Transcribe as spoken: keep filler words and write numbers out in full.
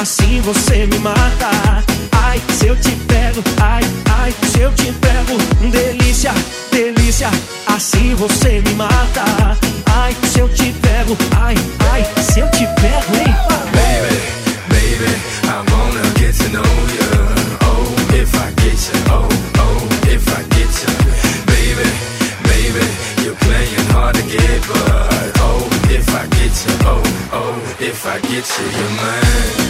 assim você me mata. Ai, se eu te pego, ai, ai, se eu te pego, delícia, delícia, assim você me mata. Ai, se eu te pego, ai, ai, se eu te pego, hein? Baby, baby, I wanna get to know you. Oh, if I get you, oh, oh, if I get you. Baby, baby, you're playing hard to get, but oh, if I get you, oh, oh, if I get you, you're mine.